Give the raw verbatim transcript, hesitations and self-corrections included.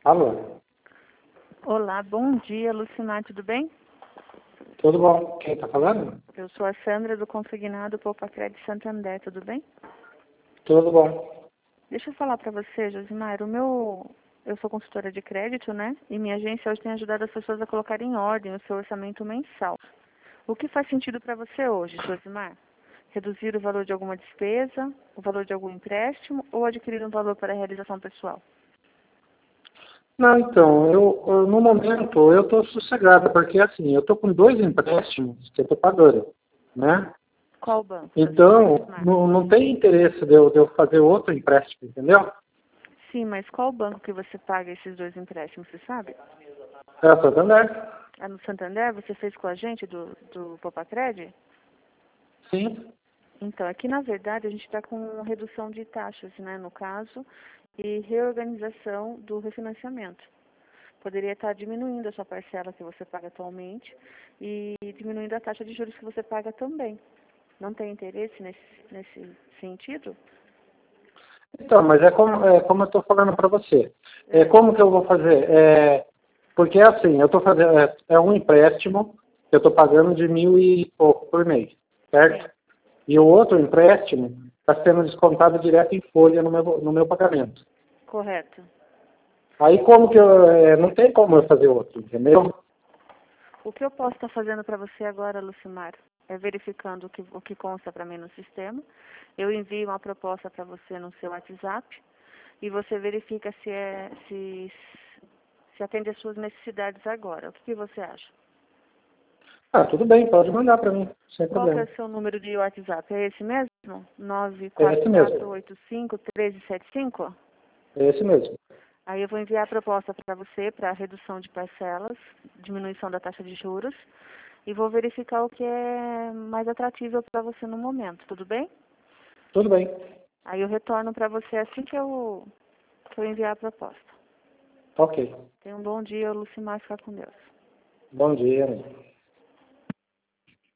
Alô? Olá, bom dia, Lucimar, tudo bem? Tudo bom? Quem está falando? Eu sou a Sandra do Consignado Poupa Crédito Santander, tudo bem? Tudo bom. Deixa eu falar para você, Josimar, o meu... Eu sou consultora de crédito, né? E minha agência hoje tem ajudado as pessoas a colocar em ordem o seu orçamento mensal. O que faz sentido para você hoje, Josimar? Reduzir o valor de alguma despesa, o valor de algum empréstimo ou adquirir um valor para a realização pessoal? Não, então, eu, eu, no momento eu estou sossegada, porque assim, eu estou com dois empréstimos que eu estou pagando, né? Qual banco? Então, Josimar? não, não tem interesse de eu, de eu fazer outro empréstimo, entendeu? Sim, mas qual banco que você paga esses dois empréstimos, você sabe? É a Santander? Ah, no Santander, você fez com a gente do, do Popacred? Sim. Então, aqui na verdade a gente está com redução de taxas, né, no caso, e reorganização do refinanciamento. Poderia estar diminuindo a sua parcela que você paga atualmente e diminuindo a taxa de juros que você paga também. Não tem interesse nesse, nesse sentido? Então, mas é como, é como eu estou falando para você. É, como que eu vou fazer? É, porque assim, eu estou fazendo, é, é um empréstimo que eu estou pagando de mil e pouco por mês, certo? Sim. E o outro empréstimo está sendo descontado direto em folha no meu, no meu pagamento. Correto. Aí como que eu, é, não tem como eu fazer outro, entendeu? O que eu posso estar fazendo para você agora, Lucimar, é verificando o que, o que consta para mim no sistema. Eu envio uma proposta para você no seu WhatsApp e você verifica se, é, se, se atende às suas necessidades agora. O que, que você acha? Ah, tudo bem, pode mandar para mim, sem Qual que é problema. o seu número de WhatsApp? É esse mesmo? nove É quatro esse quatro mesmo, oito cinco um três sete cinco? é esse mesmo. Aí eu vou enviar a proposta para você para redução de parcelas, diminuição da taxa de juros e vou verificar o que é mais atrativo para você no momento, tudo bem? Tudo bem. Aí eu retorno para você assim que eu, que eu enviar a proposta. Ok. Tenha um bom dia, Lucimar, fica com Deus. Bom dia, amigo.